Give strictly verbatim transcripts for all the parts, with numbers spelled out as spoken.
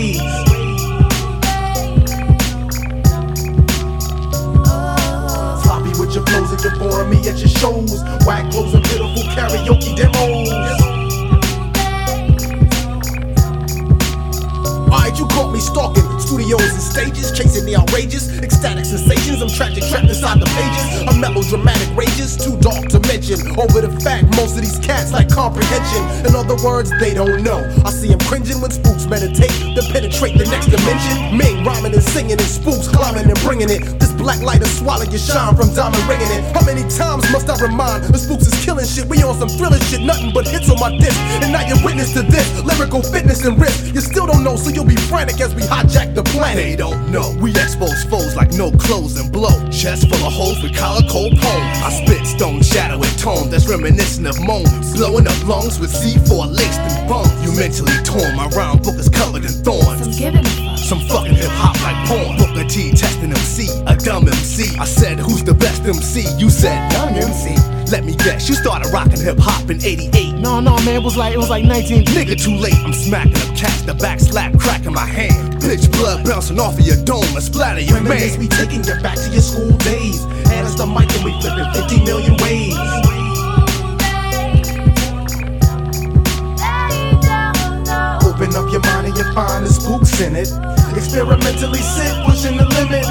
ways. Sloppy with your flows and you're boring me at your shows. Whack clothes and pitiful karaoke demos. Alright, you caught me stalking studios and stages, chasing the outrageous, ecstatic sensations. I'm tragic, trapped inside the pages. I'm melodramatic rages, too dark to mention. Over the fact, most of these cats lack comprehension. In other words, they don't know. I see them cringing when spooks meditate to penetrate the next dimension. Ming rhyming and singing and spooks climbing and bringing it. This black light will swallow your shine from diamond ringing it. How many times must I remind the spooks is killing shit? We on some thrilling shit, nothing but hits on my disc. And now you're witness to this lyrical fitness and risk. You still don't know, so you'll be frantic as we hijack the planet. They don't know. We expose foes like no clothes and blow. Chest full of holes with collar cold poems. I spit stone shadow and tone that's reminiscent of moans. Blowing up lungs with C four laced in bones. You mentally torn. My rhyme book is covered in thorns. Some giving a fuck. Some fucking hip hop like porn. Booker T testing M C, a dumb M C. I said, who's the best M C? You said, young M C. Let me guess, you started rocking hip hop in eighty-eight. No, no, man, it was like it was like nineteen. Nigga, too late. I'm smacking up cats, the back slap cracking my hand. Bitch, blood bouncing off of your dome and splatter your Reminisce, man. we taking you back to your school days. Hand us the mic and we flipping fifty million ways. Open up your mind and you find the spooks in it. Experimentally sit, pushing the limits.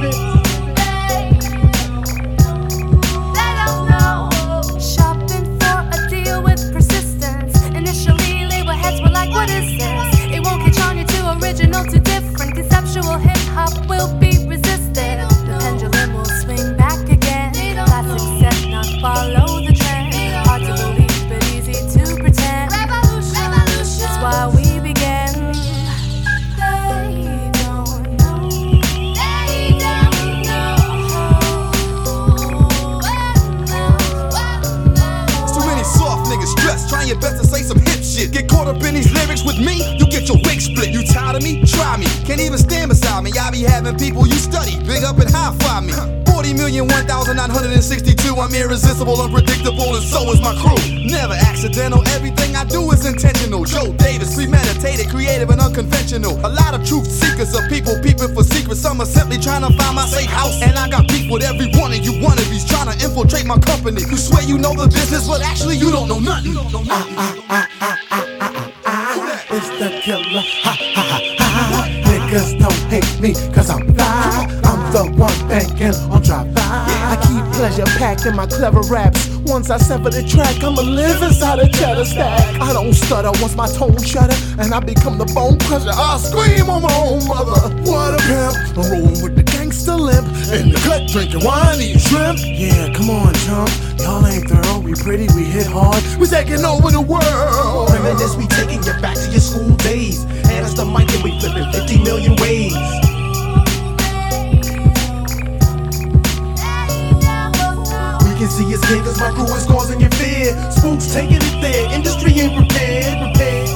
Shopping for a deal with persistence. Initially, label heads were like, what is this? It won't catch on, you're too original, too different. Conceptual hip hop will be resisted. The pendulum will swing back again. Classic set, not follow the trend. Hard to believe, but easy to pretend. Revolution, revolution. That's why we began. They don't know. They don't know. Too many soft niggas stressed, trying your best to say some hip shit. Get caught up in these lyrics with me, you get your wig split. You tired of me? Try me. Can't even stand beside me. I be having people you study, big up and high five me. forty million, one thousand nine hundred sixty-two. I'm irresistible, unpredictable, and so is my crew. Never accidental, everything I do is intentional. Joe Davis, premeditated, creative, and unconventional. A lot of truth seekers are people peeping for secrets. Some are simply trying to find my safe house. And I got beef with every one of you wannabes trying to infiltrate my company. You swear you know the business, but actually you don't know nothing. It's the killer. Ha ha ha ha. Niggas don't hate me cause I'm fly. I'm the one thinking on drive by. I keep pleasure packed in my clever raps. Once I sever the track, I'ma live inside a cheddar stack. I don't stutter once my tone shudder, and I become the bone crusher. I'll scream on my own mother. What a pimp! I'm rolling with the gangster limp. In the cut, drinking wine, eating shrimp. Yeah, come on, chump. Y'all ain't thorough. We pretty, we hit hard. We taking over the world. Reminisce, we taking you back to your school days. Hand us the mic and we flipping fifty million ways. We can see it's clear cause my crew is causing you fear. Spooks taking it there, industry ain't prepared, prepared.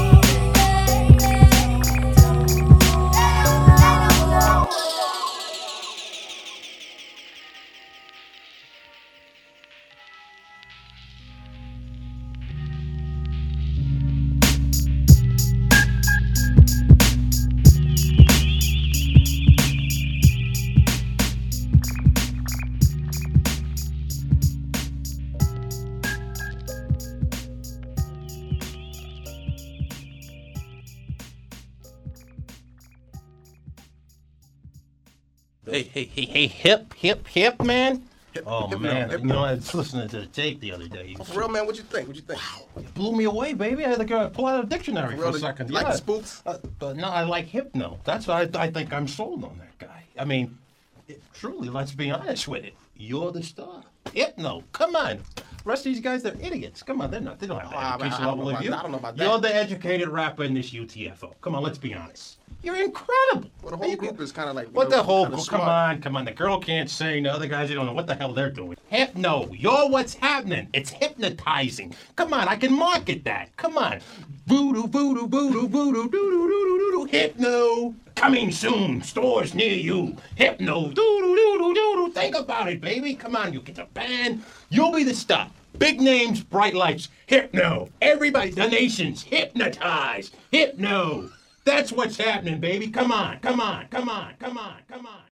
Hey, hey, hey, hey, hip, hip, hip, man. Hip, Oh, hip, man. hip, You know, I was listening to the tape the other day. Oh, for real, man, what'd you think? What'd you think? It blew me away, baby. I had to go pull out a dictionary for Really? a second. Like yeah. the spooks? Uh, but no, I like Hypno. That's why I, I think I'm sold on that guy. I mean, it, truly, let's be honest with it. You're the star. Hypno, come on. The rest of these guys, they're idiots. Come on, they're not. They don't have the Ah, education I don't level know of about you. that. I don't know about that. You're the educated rapper in this U T F O. Come on, let's be honest. You're incredible. Well, the Are whole you group good? is kind of like. you What know, the whole kinda group? Come smart. on, come on. The girl can't sing. The other guys, they don't know what the hell they're doing. Hypno, you're what's happening. It's hypnotizing. Come on, I can market that. Come on. Voodoo, voodoo, voodoo, voodoo, doo doo doo doo doo. Hypno, coming soon. Stores near you. Hypno, doo doo doo doo doo doo. Think about it, baby. Come on, you get the band. You'll be the star. Big names, bright lights. Hypno. Everybody, the nations, hypnotize. Hypno. That's what's happening, baby. Come on, come on, come on, come on, come on.